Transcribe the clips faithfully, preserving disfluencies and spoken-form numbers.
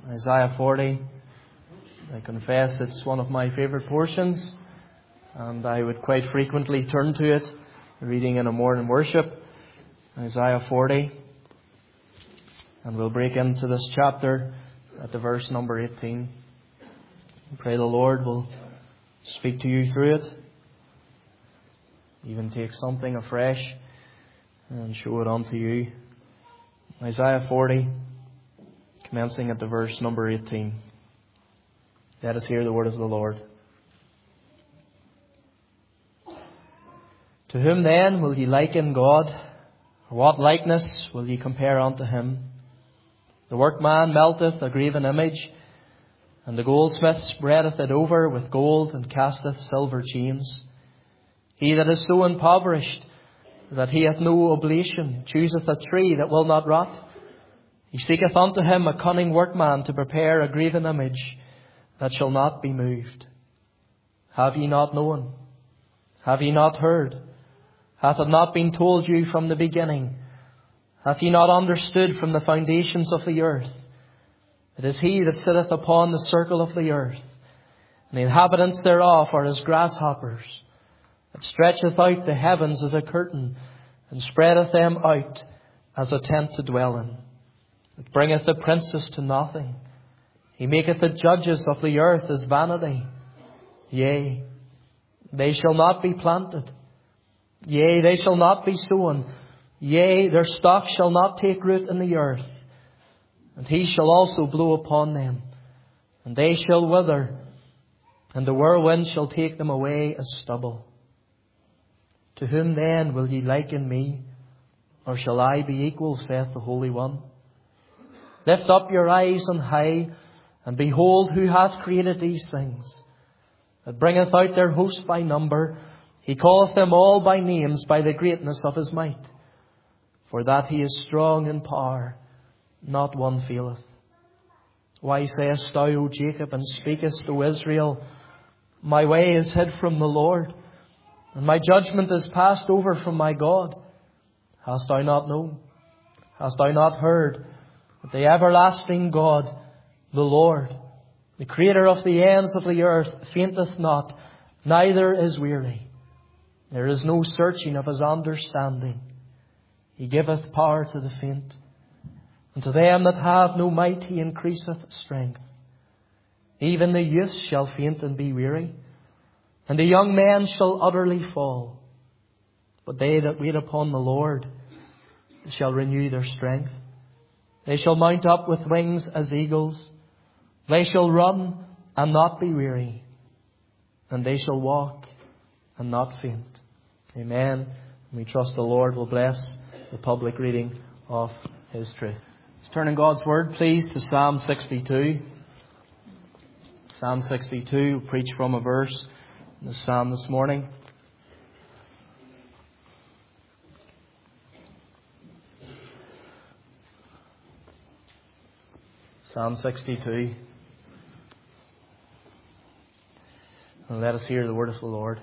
Isaiah forty. I confess it's one of my favourite portions, and I would quite frequently turn to it, reading in a morning worship. Isaiah forty. And we'll break into this chapter at the verse number eighteen. I pray the Lord will speak to you through it, even take something afresh and show it unto you. Isaiah forty, commencing at the verse number eighteen. Let us hear the word of the Lord. To whom then will ye liken God? Or what likeness will ye compare unto him? The workman melteth a graven image, and the goldsmith spreadeth it over with gold, and casteth silver chains. He that is so impoverished that he hath no oblation chooseth a tree that will not rot. He seeketh unto him a cunning workman to prepare a graven image that shall not be moved. Have ye not known? Have ye not heard? Hath it not been told you from the beginning? Hath ye not understood from the foundations of the earth? It is he that sitteth upon the circle of the earth, and the inhabitants thereof are as grasshoppers, that stretcheth out the heavens as a curtain, and spreadeth them out as a tent to dwell in. It bringeth the princes to nothing. He maketh the judges of the earth as vanity. Yea, they shall not be planted. Yea, they shall not be sown. Yea, their stock shall not take root in the earth. And he shall also blow upon them, and they shall wither, and the whirlwind shall take them away as stubble. To whom then will ye liken me? Or shall I be equal, saith the Holy One? Lift up your eyes on high, and behold who hath created these things, that bringeth out their host by number. He calleth them all by names by the greatness of his might. For that he is strong in power, not one faileth. Why sayest thou, O Jacob, and speakest, O Israel, my way is hid from the Lord, and my judgment is passed over from my God? Hast thou not known? Hast thou not heard that the everlasting God, the Lord, the Creator of the ends of the earth, fainteth not, neither is weary? There is no searching of his understanding. He giveth power to the faint, and to them that have no might he increaseth strength. Even the youth shall faint and be weary, and the young men shall utterly fall. But they that wait upon the Lord shall renew their strength. They shall mount up with wings as eagles. They shall run and not be weary, and they shall walk and not faint. Amen. We trust the Lord will bless the public reading of his truth. Let's turn in God's Word, please, to Psalm sixty-two. Psalm sixty-two, we'll preach from a verse in the Psalm this morning. Psalm sixty-two. And let us hear the word of the Lord.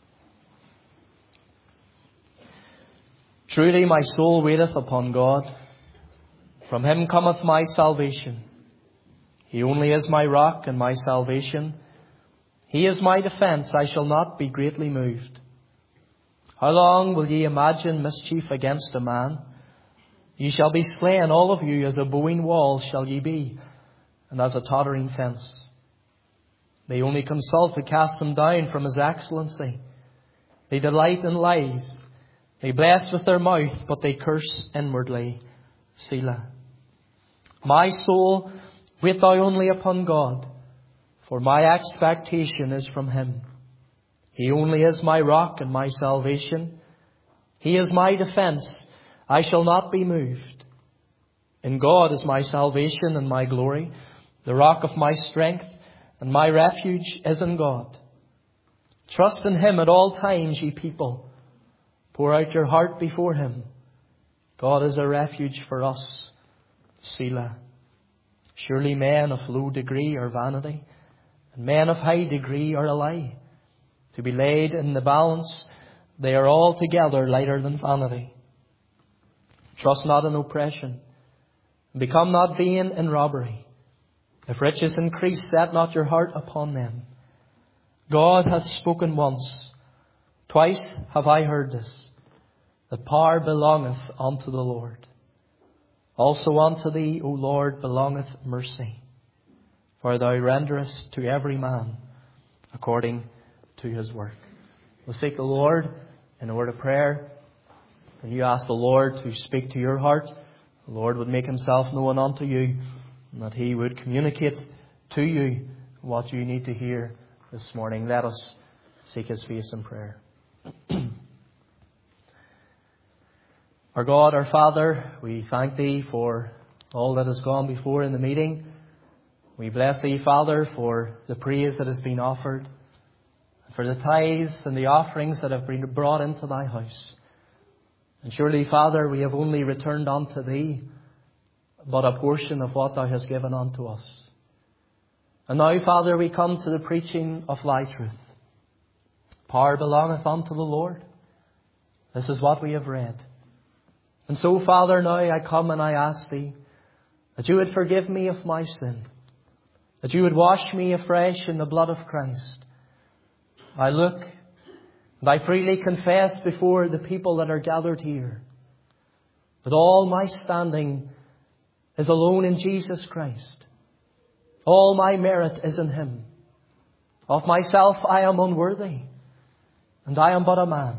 Truly my soul waiteth upon God. From him cometh my salvation. He only is my rock and my salvation. He is my defence. I shall not be greatly moved. How long will ye imagine mischief against a man? Ye shall be slain, all of you, as a bowing wall shall ye be, and as a tottering fence. They only consult to cast him down from his excellency. They delight in lies. They bless with their mouth, but they curse inwardly. Selah. My soul, wait thou only upon God, for my expectation is from him. He only is my rock and my salvation. He is my defence. I shall not be moved. In God is my salvation and my glory. The rock of my strength and my refuge is in God. Trust in him at all times, ye people. Pour out your heart before him. God is a refuge for us. Selah. Surely men of low degree are vanity, and men of high degree are a lie. To be laid in the balance, they are altogether lighter than vanity. Trust not in oppression, and become not vain in robbery. If riches increase, set not your heart upon them. God hath spoken once. Twice have I heard this, that power belongeth unto the Lord. Also unto thee, O Lord, belongeth mercy, for thou renderest to every man according to his work. We'll seek the Lord in a word of prayer. And you ask the Lord to speak to your heart. The Lord would make himself known unto you, and that he would communicate to you what you need to hear this morning. Let us seek his face in prayer. Our God, our Father, we thank thee for all that has gone before in the meeting. We bless thee, Father, for the praise that has been offered, for the tithes and the offerings that have been brought into thy house. And surely, Father, we have only returned unto thee but a portion of what thou hast given unto us. And now, Father, we come to the preaching of thy truth. Power belongeth unto the Lord. This is what we have read. And so, Father, now I come and I ask thee that you would forgive me of my sin, that you would wash me afresh in the blood of Christ. I look and I freely confess before the people that are gathered here that all my standing is alone in Jesus Christ. All my merit is in him. Of myself I am unworthy, and I am but a man.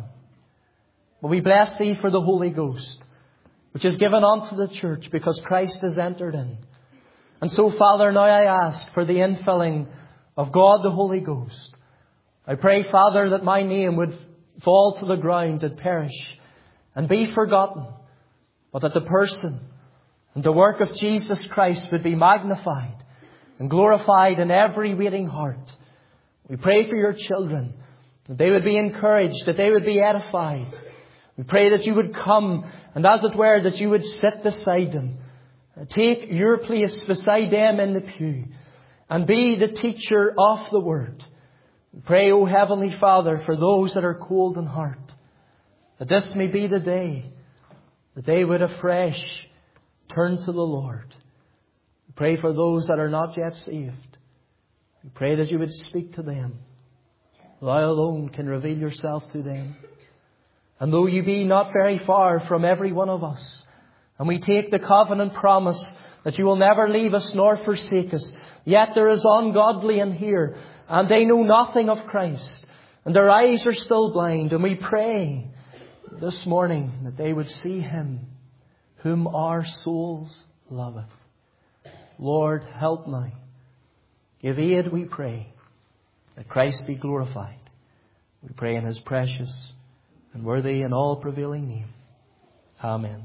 But we bless thee for the Holy Ghost, which is given unto the church because Christ is entered in. And so, Father, now I ask for the infilling of God the Holy Ghost. I pray, Father, that my name would fall to the ground and perish and be forgotten, but that the person and the work of Jesus Christ would be magnified and glorified in every waiting heart. We pray for your children, that they would be encouraged, that they would be edified. We pray that you would come and, as it were, that you would sit beside them. Take your place beside them in the pew and be the teacher of the word. We pray, O Heavenly Father, for those that are cold in heart, that this may be the day that they would afresh turn to the Lord. We pray for those that are not yet saved. We pray that you would speak to them. Thou alone can reveal yourself to them. And though you be not very far from every one of us, and we take the covenant promise that you will never leave us nor forsake us, yet there is ungodly in here, and they know nothing of Christ, and their eyes are still blind. And we pray this morning that they would see him whom our souls loveth. Lord, help now. Give aid, we pray, that Christ be glorified. We pray in his precious and worthy and all prevailing name. Amen.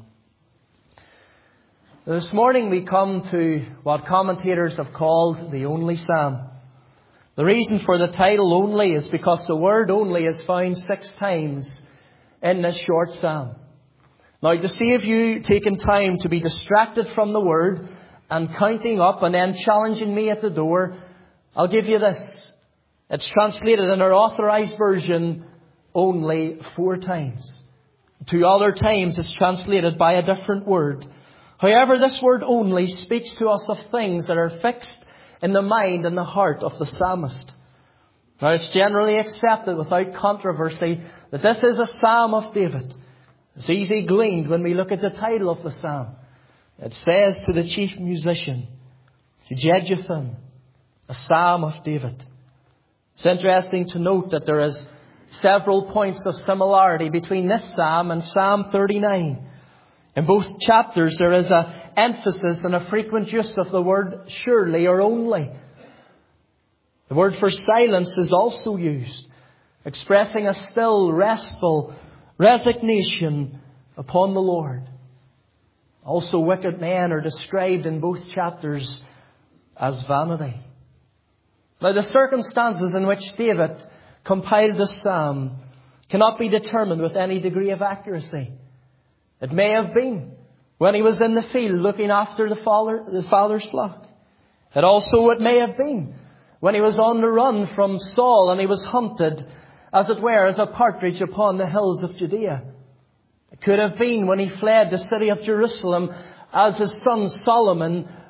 This morning we come to what commentators have called the only psalm. The reason for the title only is because the word only is found six times in this short psalm. Now, to save you taking time to be distracted from the word and counting up and then challenging me at the door, I'll give you this. It's translated in our authorized version only four times. Two other times it's translated by a different word. However, this word only speaks to us of things that are fixed in the mind and the heart of the psalmist. Now, it's generally accepted without controversy that this is a psalm of David. It's easy gleaned when we look at the title of the psalm. It says to the chief musician, to Jeduthun, a psalm of David. It's interesting to note that there is several points of similarity between this psalm and Psalm thirty-nine. In both chapters there is an emphasis and a frequent use of the word surely or only. The word for silence is also used, expressing a still, restful resignation upon the Lord. Also, wicked men are described in both chapters as vanity. Now, the circumstances in which David compiled this psalm cannot be determined with any degree of accuracy. It may have been when he was in the field looking after the father, the father's flock. It also it may have been when he was on the run from Saul and he was hunted, as it were, as a partridge upon the hills of Judea. It could have been when he fled the city of Jerusalem as his son Solomon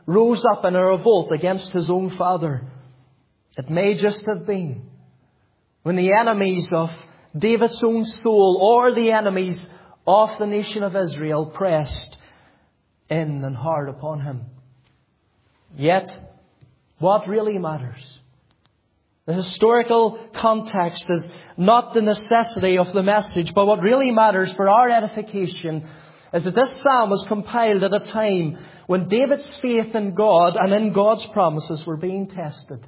rose up in a revolt against his own father. It may just have been when the enemies of David's own soul, or the enemies of the nation of Israel, pressed in and hard upon him. Yet, what really matters? The historical context is not the necessity of the message, but what really matters for our edification is that this psalm was compiled at a time when David's faith in God and in God's promises were being tested.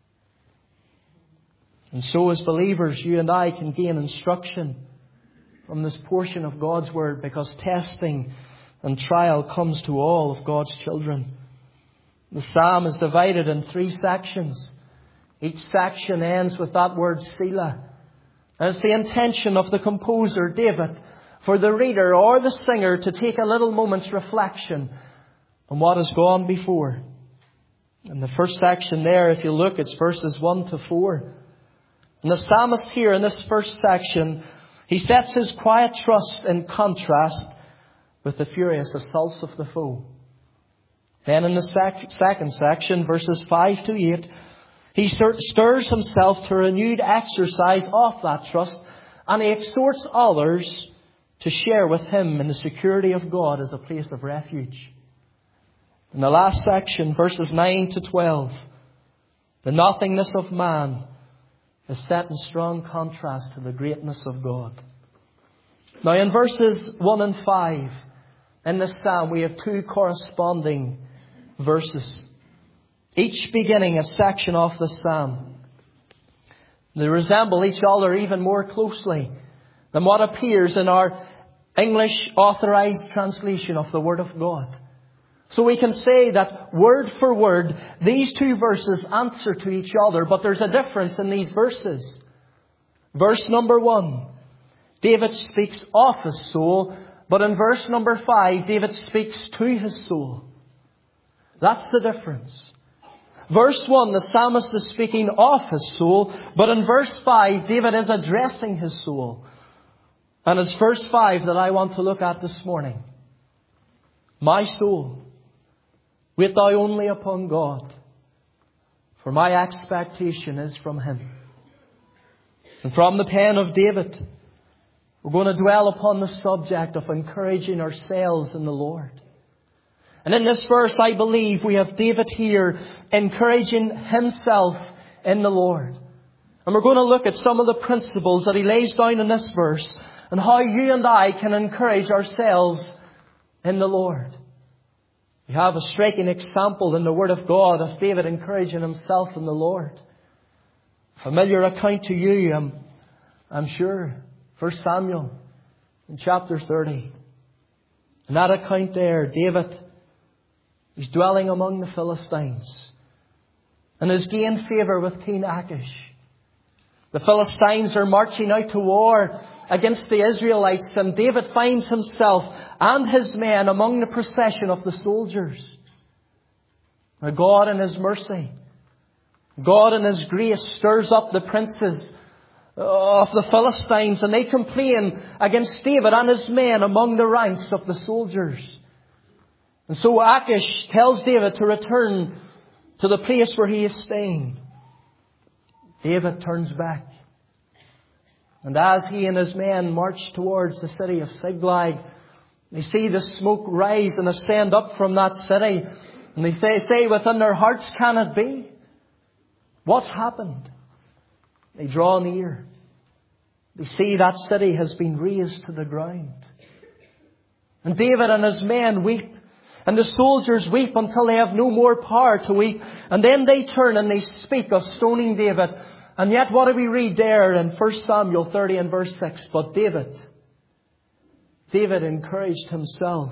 And so as believers, you and I can gain instruction from this portion of God's Word, because testing and trial comes to all of God's children. The psalm is divided in three sections. Each section ends with that word Selah. And it's the intention of the composer, David, for the reader or the singer to take a little moment's reflection on what has gone before. In the first section there, if you look, it's verses one to four. And the psalmist here in this first section, he sets his quiet trust in contrast with the furious assaults of the foe. Then in the sec- second section, verses five to eight, he stirs himself to renewed exercise of that trust, and he exhorts others to share with him in the security of God as a place of refuge. In the last section, verses nine to twelve, the nothingness of man is set in strong contrast to the greatness of God. Now in verses one and five, in this psalm, we have two corresponding verses, each beginning a section of the psalm. They resemble each other even more closely than what appears in our English authorized translation of the Word of God. So we can say that word for word, these two verses answer to each other, but there's a difference in these verses. Verse number one, David speaks of his soul, but in verse number five, David speaks to his soul. That's the difference. Verse one, the psalmist is speaking of his soul, but in verse five, David is addressing his soul. And it's verse five that I want to look at this morning. My soul, wait thou only upon God, for my expectation is from Him. And from the pen of David, we're going to dwell upon the subject of encouraging ourselves in the Lord. And in this verse, I believe we have David here encouraging himself in the Lord. And we're going to look at some of the principles that he lays down in this verse and how you and I can encourage ourselves in the Lord. We have a striking example in the Word of God of David encouraging himself in the Lord. Familiar account to you, I'm, I'm sure. First Samuel in chapter thirty. In that account there, David is dwelling among the Philistines and has gained favour with King Achish. The Philistines are marching out to war against the Israelites, and David finds himself and his men among the procession of the soldiers. Now God in His mercy, God in His grace stirs up the princes of the Philistines, and they complain against David and his men among the ranks of the soldiers. And so Achish tells David to return to the place where he is staying. David turns back. And as he and his men march towards the city of Ziklag, they see the smoke rise and ascend up from that city. And they say within their hearts, can it be? What's happened? They draw near. They see that city has been razed to the ground. And David and his men weep. And the soldiers weep until they have no more power to weep. And then they turn and they speak of stoning David. And yet what do we read there in First Samuel thirty and verse six? But David, David encouraged himself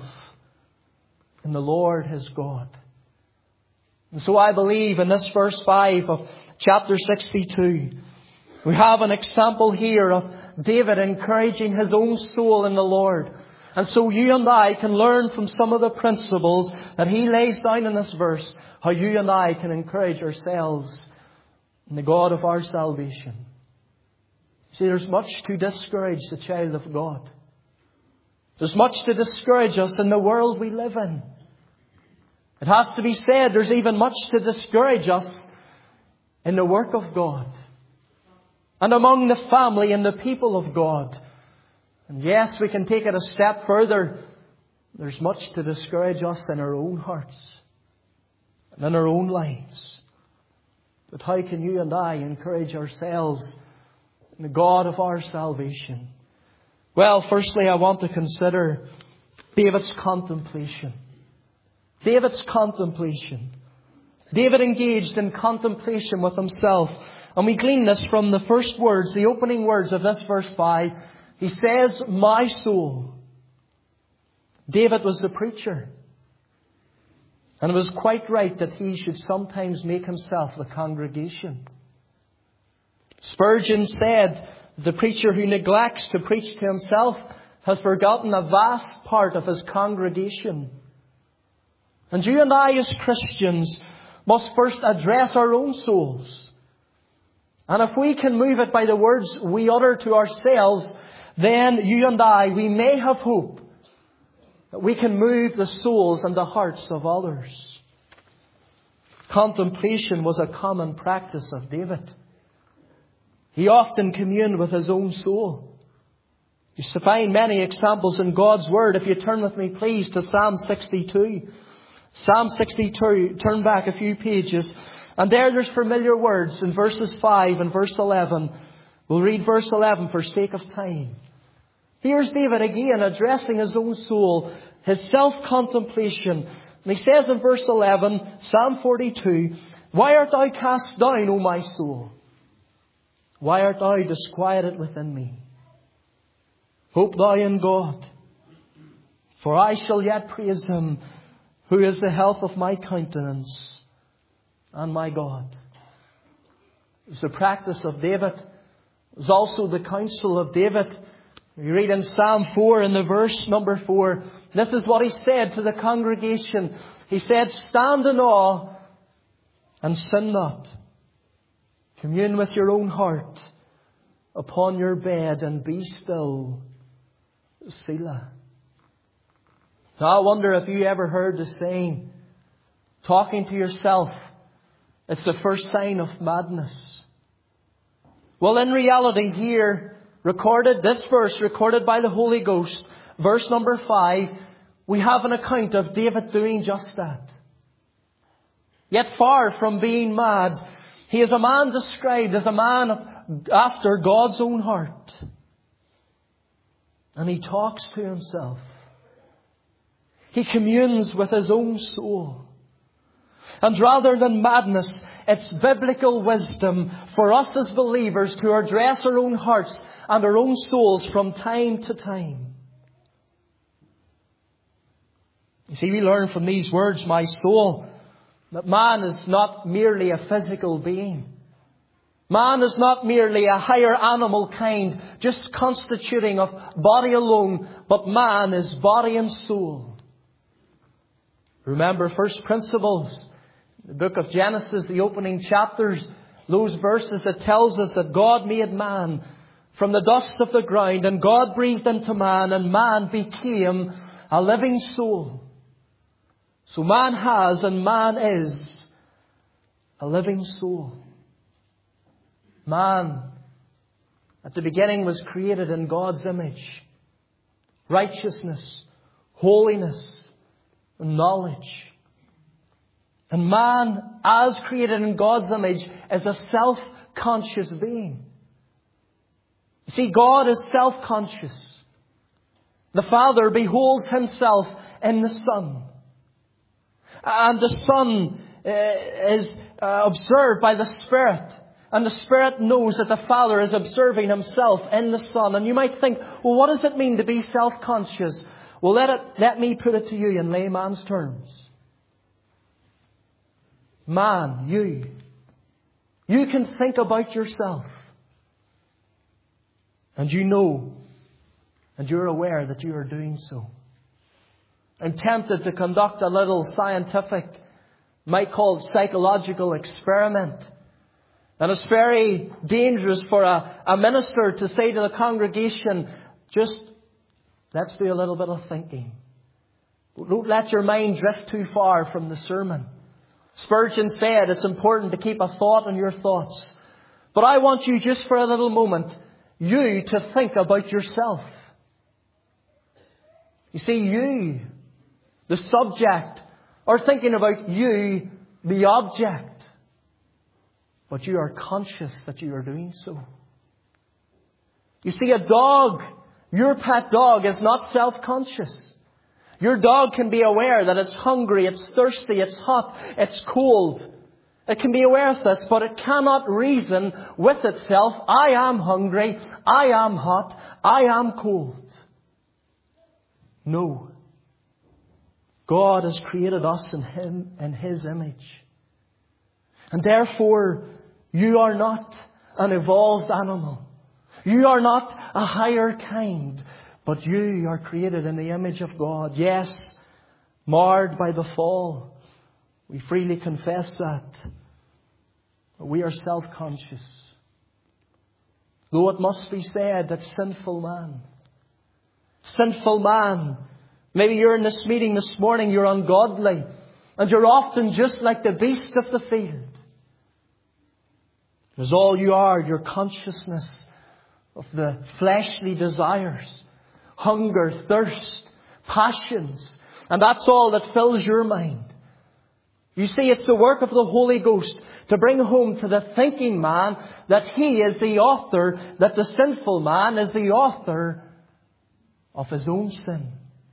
in the Lord his God. And so I believe in this verse five of chapter sixty-two, we have an example here of David encouraging his own soul in the Lord. And so you and I can learn from some of the principles that he lays down in this verse, how you and I can encourage ourselves in the God of our salvation. See, there's much to discourage the child of God. There's much to discourage us in the world we live in. It has to be said, there's even much to discourage us in the work of God and among the family and the people of God. And yes, we can take it a step further. There's much to discourage us in our own hearts and in our own lives. But how can you and I encourage ourselves in the God of our salvation? Well, firstly, I want to consider David's contemplation. David's contemplation. David engaged in contemplation with himself. And we glean this from the first words, the opening words of this verse five. He says, my soul. David was the preacher. And it was quite right that he should sometimes make himself the congregation. Spurgeon said, the preacher who neglects to preach to himself has forgotten a vast part of his congregation. And you and I as Christians must first address our own souls. And if we can move it by the words we utter to ourselves, then you and I, we may have hope that we can move the souls and the hearts of others. Contemplation was a common practice of David. He often communed with his own soul. You find many examples in God's Word. If you turn with me, please, to Psalm sixty-two. Psalm sixty-two, turn back a few pages. And there there's familiar words in verses five and verse eleven. We'll read verse eleven for sake of time. Here's David again addressing his own soul, his self-contemplation. And he says in verse eleven, Psalm forty-two, why art thou cast down, O my soul? Why art thou disquieted within me? Hope thou in God, for I shall yet praise Him, who is the health of my countenance and my God. It was the practice of David. It was also the counsel of David. You read in Psalm four in the verse number four. This is what he said to the congregation. He said, stand in awe and sin not. Commune with your own heart upon your bed and be still. Selah. Now I wonder if you ever heard the saying, talking to yourself, it's the first sign of madness. Well, in reality here, recorded, this verse recorded by the Holy Ghost, verse number five, we have an account of David doing just that. Yet far from being mad, he is a man described as a man after God's own heart. And he talks to himself. He communes with his own soul. And rather than madness, it's biblical wisdom for us as believers to address our own hearts and our own souls from time to time. You see, we learn from these words, my soul, that man is not merely a physical being. Man is not merely a higher animal kind, just constituting of body alone, but man is body and soul. Remember first principles. The book of Genesis, the opening chapters, those verses that tells us that God made man from the dust of the ground, and God breathed into man, and man became a living soul. So man has and man is a living soul. Man, at the beginning, was created in God's image. Righteousness, holiness, and knowledge. And man, as created in God's image, is a self-conscious being. You see, God is self-conscious. The Father beholds Himself in the Son. And the Son uh, is uh, observed by the Spirit. And the Spirit knows that the Father is observing Himself in the Son. And you might think, well, what does it mean to be self-conscious? Well, let it, let me put it to you in layman's terms. Man, you, you can think about yourself. And you know, and you're aware that you are doing so. I'm tempted to conduct a little scientific, might call it psychological experiment. And it's very dangerous for a, a minister to say to the congregation, just let's do a little bit of thinking. Don't let your mind drift too far from the sermon. Spurgeon said it's important to keep a thought on your thoughts. But I want you just for a little moment, you to think about yourself. You see, you, the subject, are thinking about you, the object. But you are conscious that you are doing so. You see, a dog, your pet dog, is not self-conscious. Your dog can be aware that it's hungry, it's thirsty, it's hot, it's cold. It can be aware of this, but it cannot reason with itself, I am hungry, I am hot, I am cold. No. God has created us in Him, in His image. And therefore, you are not an evolved animal. You are not a higher kind. But you are created in the image of God. Yes, marred by the fall. We freely confess that. But we are self-conscious. Though it must be said that sinful man, sinful man, maybe you're in this meeting this morning, you're ungodly, and you're often just like the beast of the field. Because all you are, your consciousness of the fleshly desires, hunger, thirst, passions. And that's all that fills your mind. You see, it's the work of the Holy Ghost to bring home to the thinking man that he is the author, that the sinful man is the author of his own sin.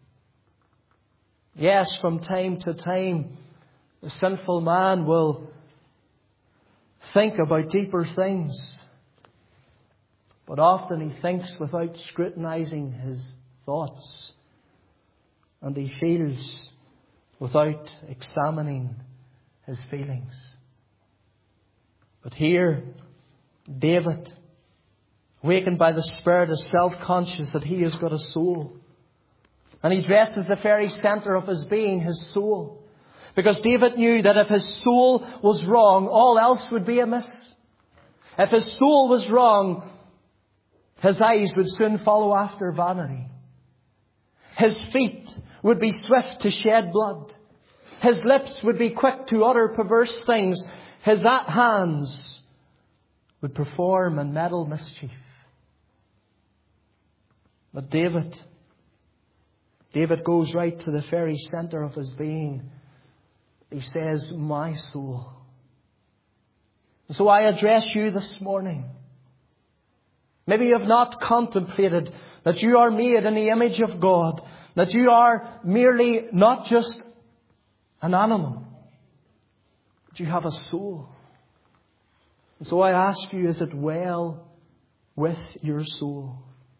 Yes, from time to time, the sinful man will think about deeper things. But often he thinks without scrutinizing his thoughts. And he feels without examining his feelings. But here, David, awakened by the Spirit, is self-conscious that he has got a soul. And he dresses the very centre of his being, his soul. Because David knew that if his soul was wrong, all else would be amiss. If his soul was wrong, his eyes would soon follow after vanity. His feet would be swift to shed blood. His lips would be quick to utter perverse things. His hands would perform and meddle mischief. But David, David goes right to the very centre of his being. He says, my soul. And so I address you this morning. Maybe you have not contemplated that you are made in the image of God. That you are merely not just an animal. But you have a soul. And so I ask you, is it well with your soul?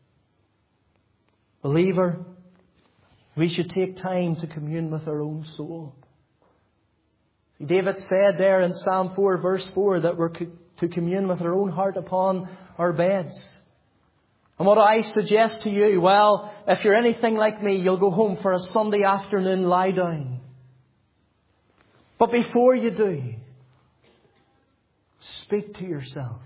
Believer, we should take time to commune with our own soul. See, David said there in Psalm four verse four that we're to commune with our own heart upon our beds. And what I suggest to you, well, if you're anything like me, you'll go home for a Sunday afternoon lie down. But before you do, speak to yourself.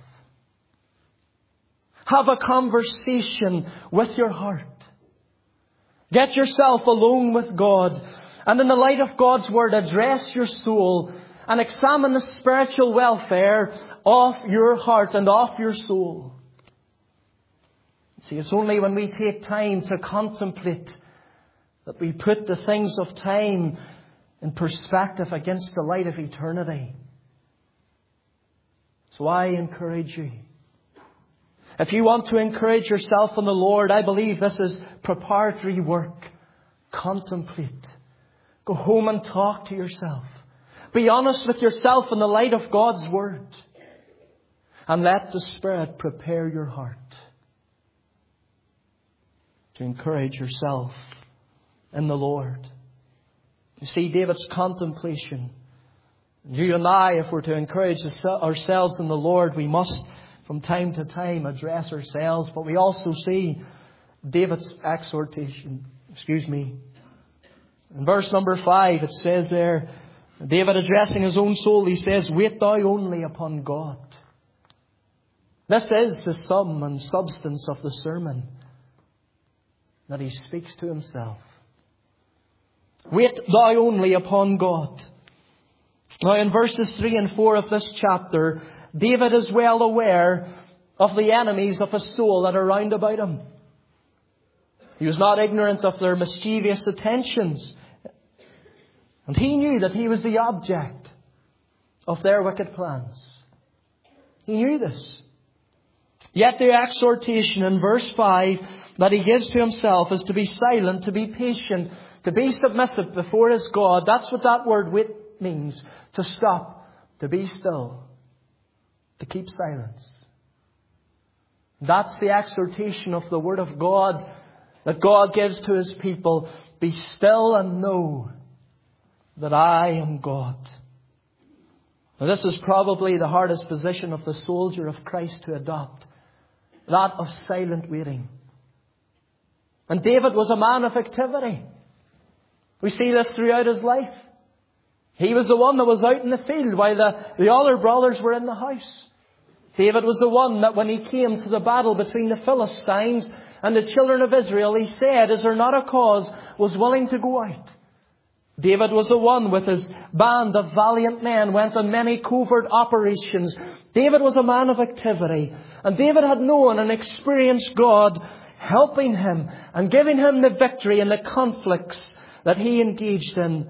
Have a conversation with your heart. Get yourself alone with God. And in the light of God's Word, address your soul and examine the spiritual welfare of your heart and of your soul. See, it's only when we take time to contemplate that we put the things of time in perspective against the light of eternity. So I encourage you. If you want to encourage yourself in the Lord, I believe this is preparatory work. Contemplate. Go home and talk to yourself. Be honest with yourself in the light of God's Word. And let the Spirit prepare your heart to encourage yourself in the Lord. You see, David's contemplation. You and I, if we're to encourage ourselves in the Lord, we must from time to time address ourselves. But we also see David's exhortation. Excuse me. In verse number five, it says there, David addressing his own soul, he says, wait thou only upon God. This is the sum and substance of the sermon that he speaks to himself. Wait thou only upon God. Now in verses three and four of this chapter, David is well aware of the enemies of his soul that are round about him. He was not ignorant of their mischievous attentions. And he knew that he was the object of their wicked plans. He knew this. Yet the exhortation in verse five that he gives to himself is to be silent, to be patient, to be submissive before his God. That's what that word wait means. To stop, to be still, to keep silence. That's the exhortation of the Word of God that God gives to His people. Be still and know that I am God. Now, this is probably the hardest position of the soldier of Christ to adopt. That of silent waiting. And David was a man of activity. We see this throughout his life. He was the one that was out in the field while the, the other brothers were in the house. David was the one that when he came to the battle between the Philistines and the children of Israel, he said, is there not a cause, was willing to go out. David was the one with his band of valiant men, went on many covert operations. David was a man of activity. And David had known and experienced God helping him and giving him the victory in the conflicts that he engaged in.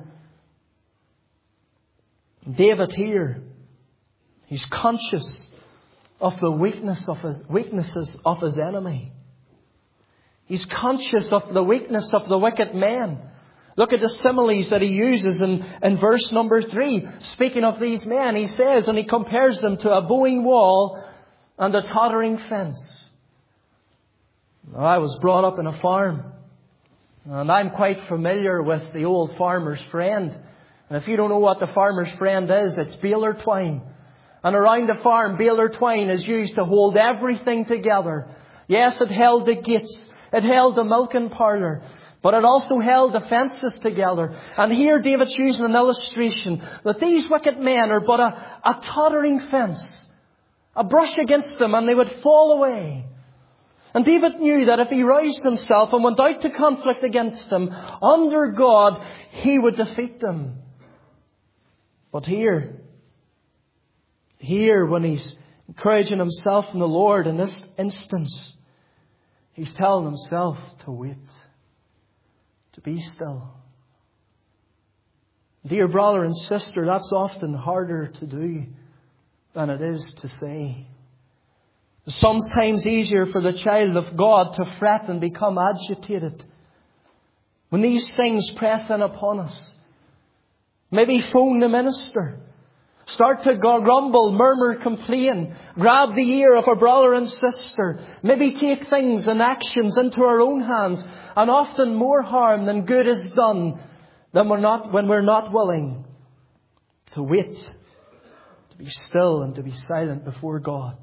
David here, he's conscious of the weakness of his, weaknesses of his enemy. He's conscious of the weakness of the wicked men. Look at the similes that he uses in, in verse number three. Speaking of these men, he says, and he compares them to a bowing wall and a tottering fence. Now, I was brought up in a farm, and I'm quite familiar with the old farmer's friend. And if you don't know what the farmer's friend is, it's baler twine. And around the farm, baler twine is used to hold everything together. Yes, it held the gates. It held the milking parlour. But it also held the fences together. And here David's using an illustration that these wicked men are but a, a tottering fence. A brush against them and they would fall away. And David knew that if he roused himself and went out to conflict against them, under God, he would defeat them. But here, here when he's encouraging himself in the Lord in this instance, he's telling himself to wait. To be still. Dear brother and sister, that's often harder to do than it is to say. It's sometimes easier for the child of God to fret and become agitated when these things press in upon us. Maybe phone the minister. Start to grumble, murmur, complain. Grab the ear of a brother and sister. Maybe take things and actions into our own hands. And often more harm than good is done than we're not, when we're not willing to wait, to be still and to be silent before God.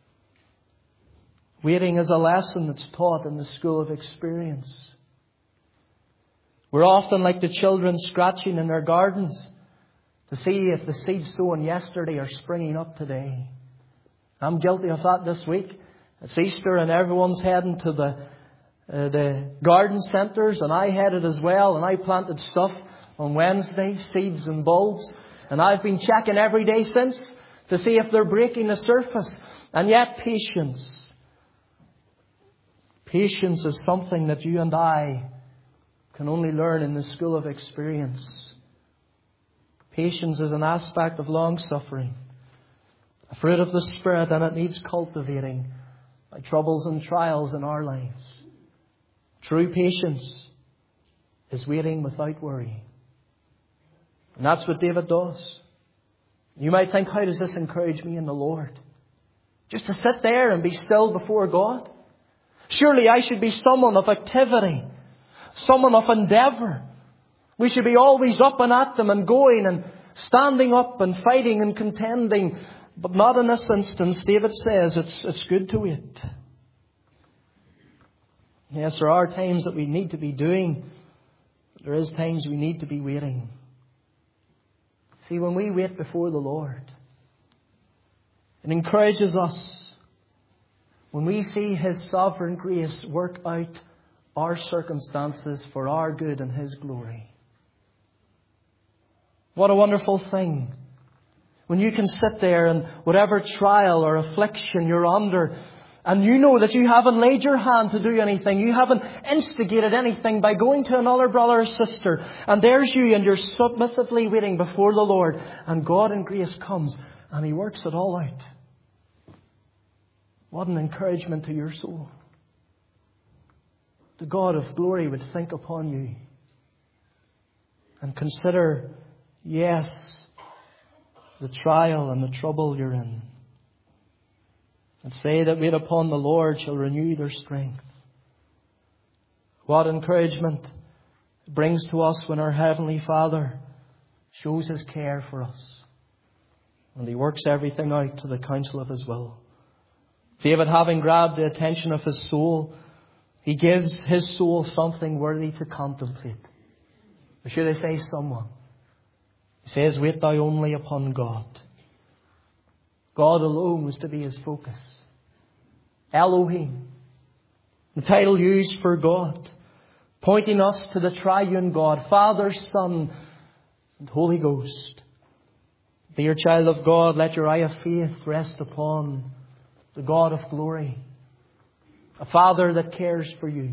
Waiting is a lesson that's taught in the school of experience. We're often like the children scratching in their gardens to see if the seeds sown yesterday are springing up today. I'm guilty of that this week. It's Easter and everyone's heading to the uh, the garden centres, and I headed as well, and I planted stuff on Wednesday, seeds and bulbs, and I've been checking every day since to see if they're breaking the surface. And yet patience. Patience is something that you and I can only learn in the school of experience. Patience is an aspect of long-suffering, a fruit of the Spirit, and it needs cultivating by troubles and trials in our lives. True patience is waiting without worry. And that's what David does. You might think, how does this encourage me in the Lord? Just to sit there and be still before God? Surely I should be someone of activity, someone of endeavour. We should be always up and at them and going and standing up and fighting and contending. But not in this instance. David says it's, it's good to wait. Yes, there are times that we need to be doing. But there is times we need to be waiting. See, when we wait before the Lord, it encourages us. When we see His sovereign grace work out our circumstances for our good and His glory. What a wonderful thing. When you can sit there and whatever trial or affliction you're under, and you know that you haven't laid your hand to do anything, you haven't instigated anything by going to another brother or sister, and there's you and you're submissively waiting before the Lord, and God in grace comes and He works it all out. What an encouragement to your soul. The God of glory would think upon you and consider, yes, the trial and the trouble you're in. And say that wait upon the Lord shall renew their strength. What encouragement it brings to us when our Heavenly Father shows His care for us. And He works everything out to the counsel of His will. David, having grabbed the attention of his soul, he gives his soul something worthy to contemplate. Or should I say someone? He says, wait thou only upon God. God alone was to be his focus. Elohim, the title used for God, pointing us to the triune God, Father, Son, and Holy Ghost. Dear child of God, let your eye of faith rest upon the God of glory. A Father that cares for you.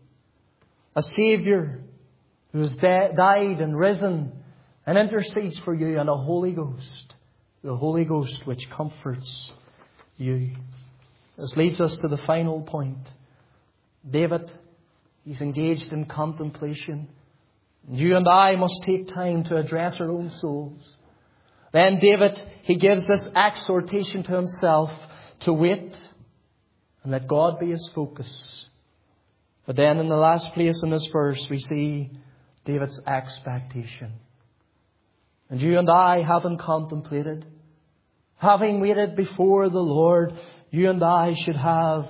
A Saviour who has died and risen and intercedes for you, and a Holy Ghost. The Holy Ghost which comforts you. This leads us to the final point. David, he's engaged in contemplation. You and I must take time to address our own souls. Then David, he gives this exhortation to himself to wait and let God be his focus. But then in the last place in this verse, we see David's expectation. And you and I, having contemplated, having waited before the Lord, you and I should have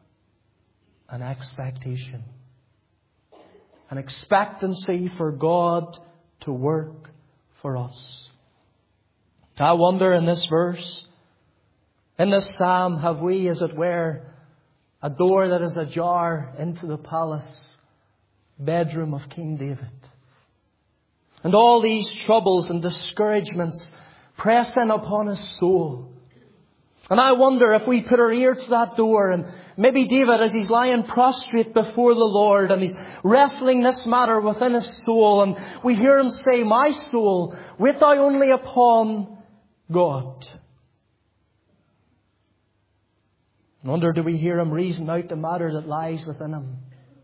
an expectation. An expectancy for God to work for us. I wonder in this verse, in this psalm, have we, as it were, a door that is ajar into the palace bedroom of King David. And all these troubles and discouragements press in upon his soul. And I wonder if we put our ear to that door, and maybe David, as he's lying prostrate before the Lord and he's wrestling this matter within his soul, and we hear him say, my soul, wait thou only upon God. I wonder, do we hear him reason out the matter that lies within him?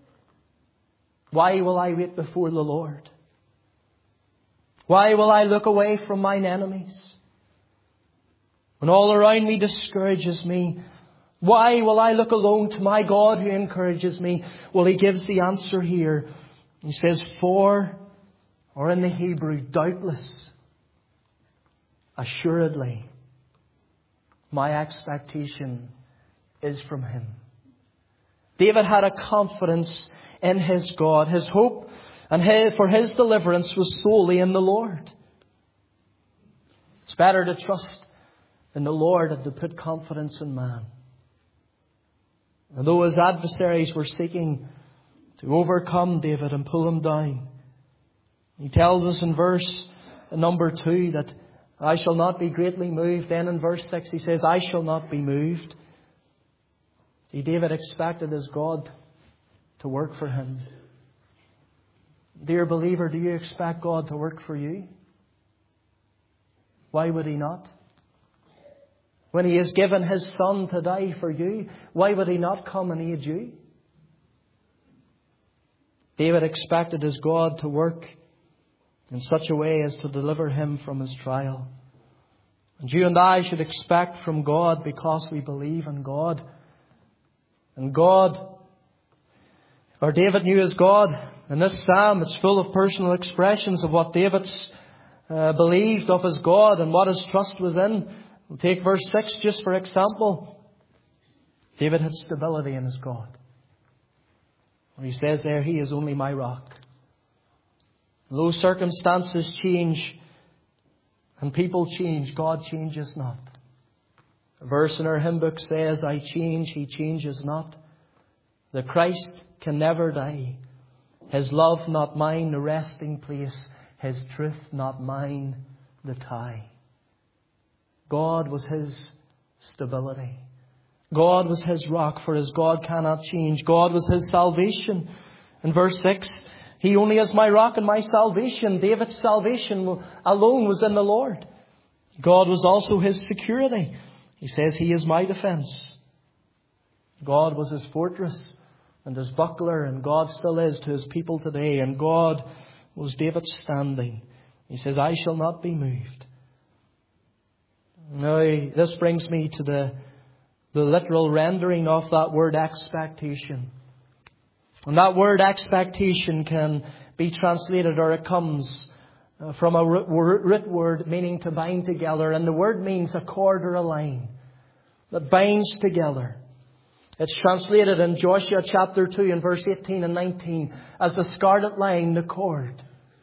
Why will I wait before the Lord? Why will I look away from mine enemies? When all around me discourages me, why will I look alone to my God who encourages me? Well, he gives the answer here. He says, for, or in the Hebrew, doubtless, assuredly, my expectation is from Him. David had a confidence in his God. His hope and his, for his deliverance was solely in the Lord. It's better to trust in the Lord than to put confidence in man. And though his adversaries were seeking to overcome David and pull him down, he tells us in verse number two that I shall not be greatly moved. Then in verse six he says, I shall not be moved. See, David expected his God to work for him. Dear believer, do you expect God to work for you? Why would He not? When He has given His Son to die for you, why would He not come and aid you? David expected his God to work in such a way as to deliver him from his trial. And you and I should expect from God because we believe in God. And God, or David knew his God. In this psalm, it's full of personal expressions of what David's uh, believed of his God and what his trust was in. We'll take verse six just for example. David had stability in his God. Where he says there, He is only my rock. Though circumstances change and people change, God changes not. A verse in our hymn book says, I change, He changes not. The Christ can never die. His love not mine, the resting place. His truth, not mine, the tie. God was his stability. God was his rock, for his God cannot change. God was his salvation. In verse six, He only is my rock and my salvation. David's salvation alone was in the Lord. God was also his security. He says, He is my defense. God was his fortress and his buckler, and God still is to his people today. And God was David's standing. He says, I shall not be moved. Now, this brings me to the, the literal rendering of that word expectation. And that word expectation can be translated, or it comes from a root word meaning to bind together. And the word means a cord or a line that binds together. It's translated in Joshua chapter two and verse eighteen and nineteen as the scarlet line, the cord.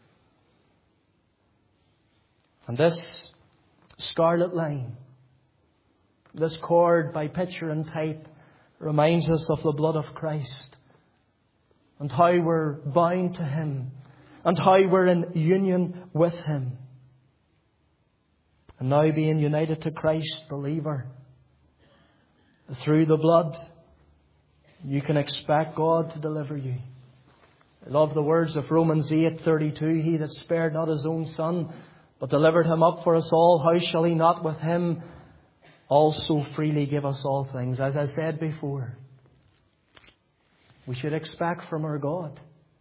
And this scarlet line, this cord by picture and type, reminds us of the blood of Christ and how we're bound to Him and how we're in union with Him. And now being united to Christ, believer, through the blood, you can expect God to deliver you. I love the words of Romans eight thirty-two. He that spared not his own Son, but delivered him up for us all, how shall He not with Him also freely give us all things? As I said before, we should expect from our God.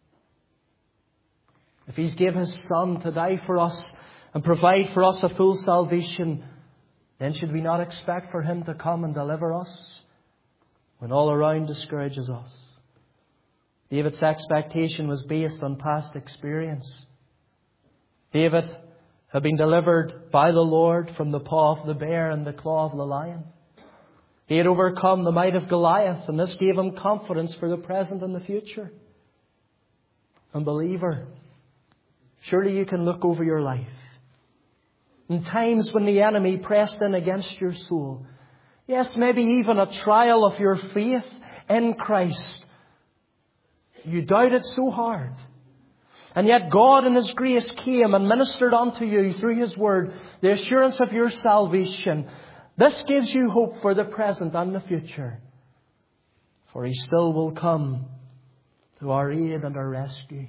If He's gave His Son to die for us and provide for us a full salvation, then should we not expect for Him to come and deliver us when all around discourages us? David's expectation was based on past experience. David had been delivered by the Lord from the paw of the bear and the claw of the lion. He had overcome the might of Goliath, and this gave him confidence for the present and the future. And believer, surely you can look over your life. In times when the enemy pressed in against your soul, yes, maybe even a trial of your faith in Christ, you doubted so hard. And yet God in His grace came and ministered unto you through His Word the assurance of your salvation. This gives you hope for the present and the future. For He still will come to our aid and our rescue.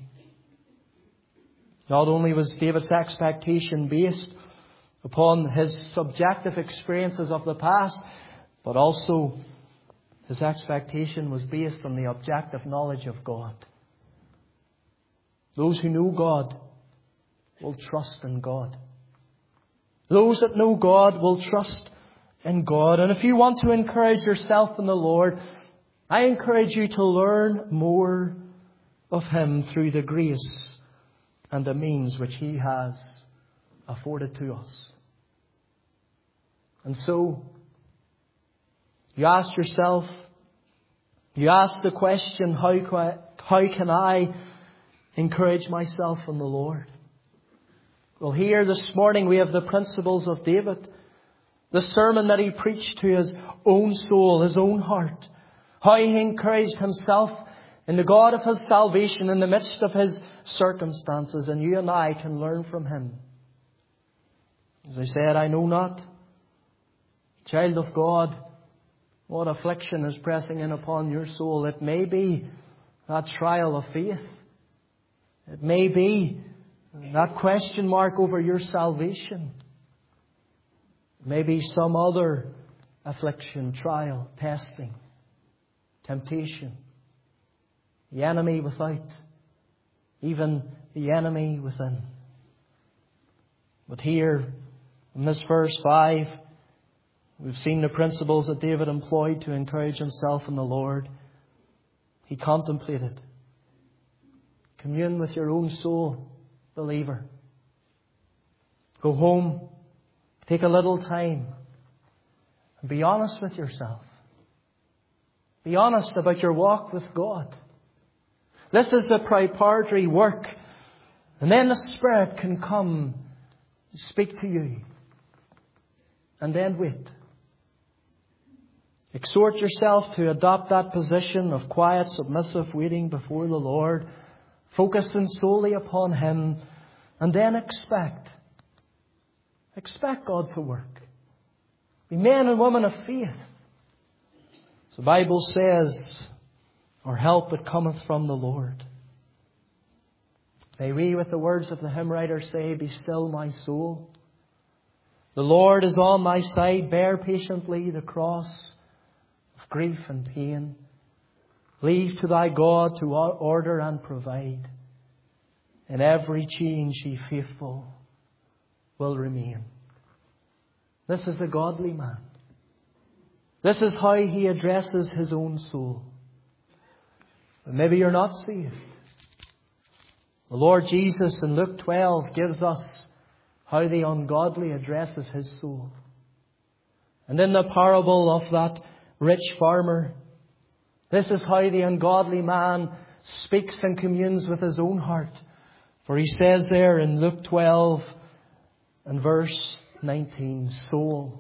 Not only was David's expectation based upon his subjective experiences of the past, but also his expectation was based on the objective knowledge of God. Those who know God will trust in God. Those that know God will trust in God. And if you want to encourage yourself in the Lord, I encourage you to learn more of Him through the grace and the means which He has afforded to us. And so, you ask yourself, you ask the question, how can I, how can I encourage myself in the Lord? Well, here this morning we have the principles of David. The sermon that he preached to his own soul, his own heart. How he encouraged himself in the God of his salvation in the midst of his circumstances. And you and I can learn from him. As I said, I know not, child of God, what affliction is pressing in upon your soul. It may be that trial of faith. It may be that question mark over your salvation. It may be some other affliction, trial, testing, temptation. The enemy without, even the enemy within. But here, in this verse five, we've seen the principles that David employed to encourage himself in the Lord. He contemplated. Commune with your own soul, believer. Go home, take a little time, and be honest with yourself. Be honest about your walk with God. This is the preparatory work. And then the Spirit can come and speak to you. And then wait. Exhort yourself to adopt that position of quiet, submissive waiting before the Lord, focusing solely upon Him, And then expect. Expect God to work. Be men and women of faith. So the Bible says, our help it cometh from the Lord. May we, with the words of the hymn writer, say, be still my soul. The Lord is on my side. Bear patiently the cross of grief and pain. Leave to thy God to order and provide. In every change he faithful will remain. This is the godly man. This is how he addresses his own soul. But maybe you're not saved. The Lord Jesus in Luke twelve gives us how the ungodly addresses his soul. And in the parable of that rich farmer, this is how the ungodly man speaks and communes with his own heart. For he says there in Luke twelve and verse nineteen, soul,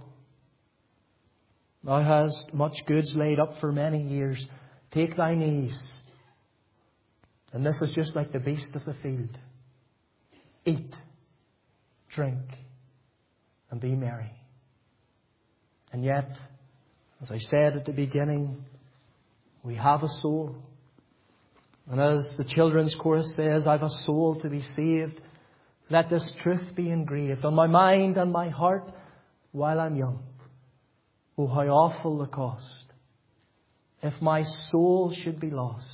thou hast much goods laid up for many years. Take thine ease. And this is just like the beast of the field. Eat, drink, and be merry. And yet, as I said at the beginning, we have a soul. And as the children's chorus says, I've a soul to be saved. Let this truth be engraved on my mind and my heart while I'm young. Oh, how awful the cost, if my soul should be lost,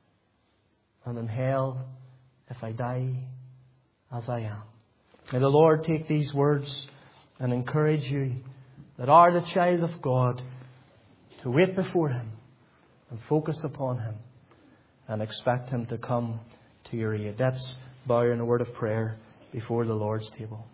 and in hell if I die as I am. May the Lord take these words and encourage you that are the child of God to wait before Him and focus upon Him and expect Him to come to your aid. Let's bow in a word of prayer before the Lord's table.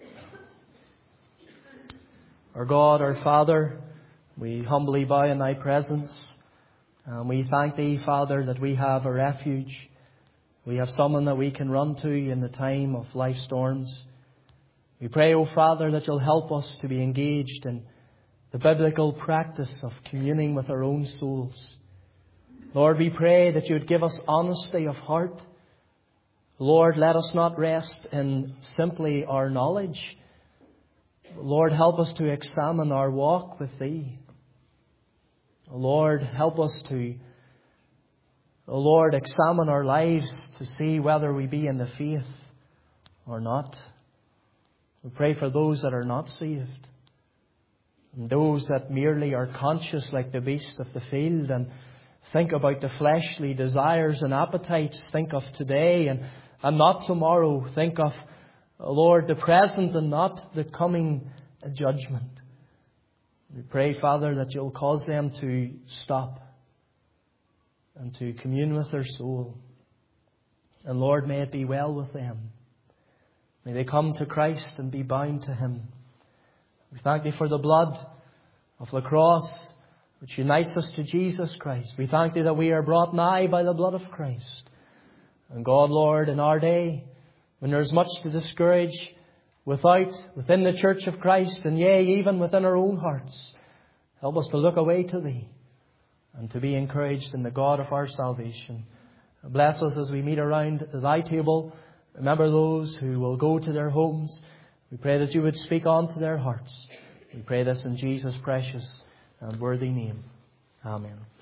Our God, our Father, we humbly bow in Thy presence. And we thank Thee, Father, that we have a refuge. We have someone that we can run to in the time of life storms. We pray, O Father, that You'll help us to be engaged in the biblical practice of communing with our own souls. Lord, we pray that You would give us honesty of heart. Lord, let us not rest in simply our knowledge. Lord, help us to examine our walk with Thee. Lord, help us to, oh Lord, examine our lives to see whether we be in the faith or not. We pray for those that are not saved, and those that merely are conscious like the beast of the field and think about the fleshly desires and appetites. Think of today and, and not tomorrow. Think of, oh Lord, the present and not the coming judgment. We pray, Father, that You'll cause them to stop and to commune with their soul. And Lord, may it be well with them. May they come to Christ and be bound to Him. We thank Thee for the blood of the cross which unites us to Jesus Christ. We thank Thee that we are brought nigh by the blood of Christ. And God, Lord, in our day, when there is much to discourage without, within the church of Christ, and yea, even within our own hearts, help us to look away to Thee and to be encouraged in the God of our salvation. Bless us as we meet around Thy table. Remember those who will go to their homes. We pray that You would speak on to their hearts. We pray this in Jesus' precious and worthy name. Amen.